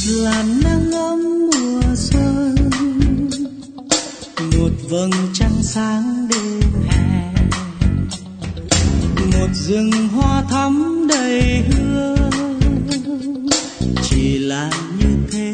làn nắng ấm mùa xuân, một vầng trăng sáng đêm hè, một rừng hoa thắm đầy hương. Chỉ là như thế